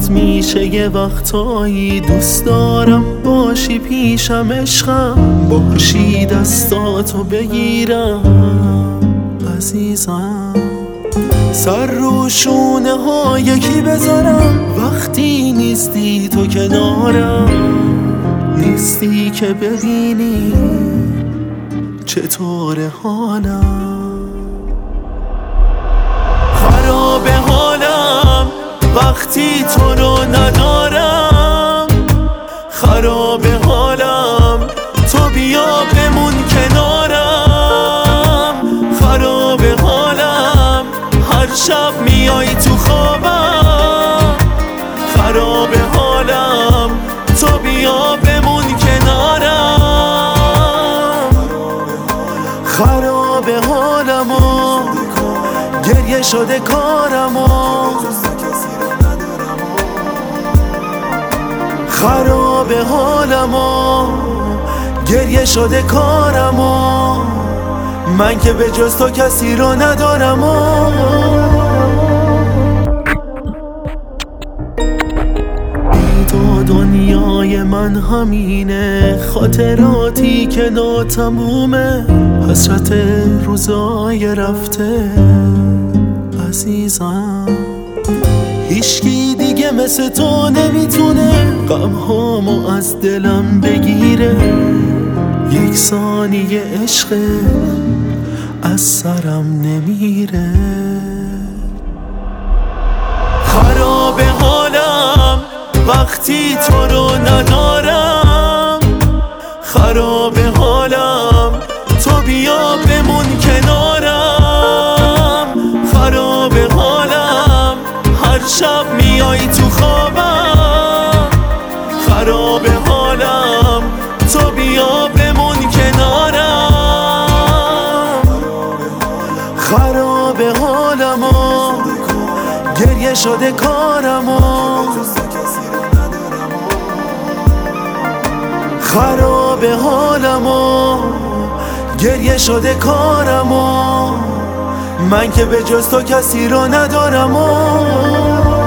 برات میشه یه وقتایی دوست دارم باشی پیشم عشقم، باشی دستاتو بگیرم عزیزم، سر رو شونه ها یکی بذارم وقتی نیستی تو کنارم، نیستی که ببینی چطور حالم. خراب حالم وقتی تو رو ندارم، خراب حالم تو بیا بمون کنارم، خراب حالم هر شب میای تو خوابم، خراب حالم تو بیا بمون کنارم، خراب حالمو گریه شده کارمو، خراب حالمو گریه شده کارمو، من که به جز تو کسی رو ندارم. بی تو دنیای من همینه، خاطراتی که ناتمومه، حسرت روزای رفته عزیزم، هیچکی دیگه مثل تو نمیتونه غمهامو از دلم بگیره، یک ثانیه عشق از سرم نمیره. خراب حالم وقتی تو رو ندارم، خراب حالم تو بیا بمون کنارم، خراب حالم هر شب میای تو خوابم، خراب حالم تو بیا بمون کنارم، خراب حالمو گریه شده کارمو، خراب حالمو گریه شده کارمو، من که به جز تو کسی رو ندارم.